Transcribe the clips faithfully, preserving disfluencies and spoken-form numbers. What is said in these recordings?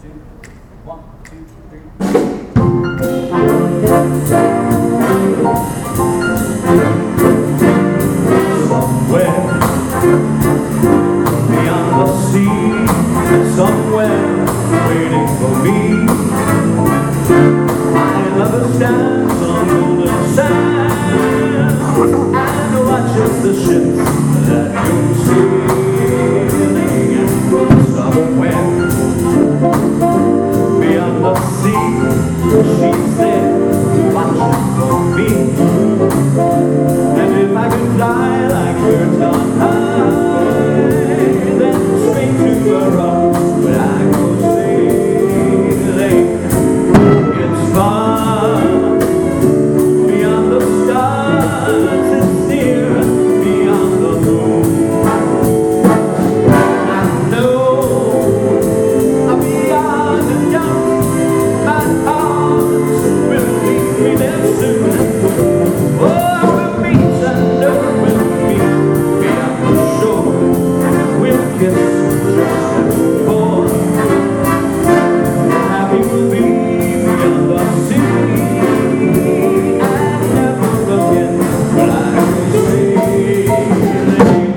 two, one, two, three. Somewhere beyond the sea, somewhere waiting for me, my lover stands on golden sand and watches the ships that go sailing. Somewhere beyond the sea, she's there watching for me. And if I could fly like birds on high, then straight to her arms would I go sailing. It's far beyond the stars, it's near beyond the moon. I know beyond a doubt my heart will lead me there soon. Oh, I will meet and know we'll meet beyond the shore. We'll kiss just as before. Happy we'll be beyond the sea, and never again will I go sailing.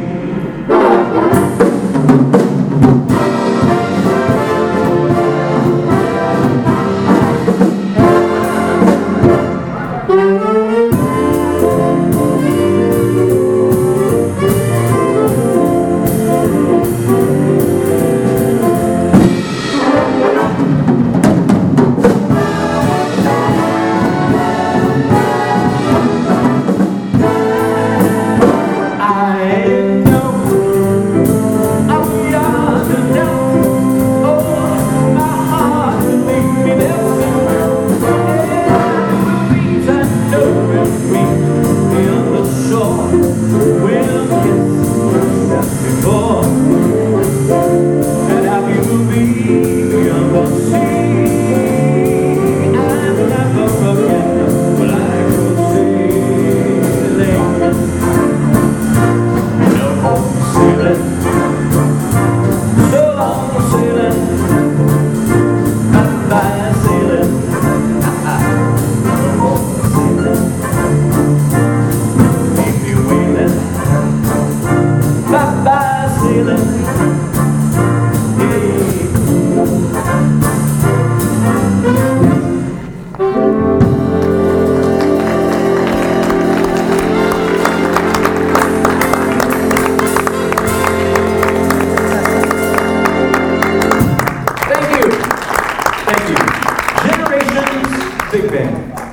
Thank you. Generations Big Band.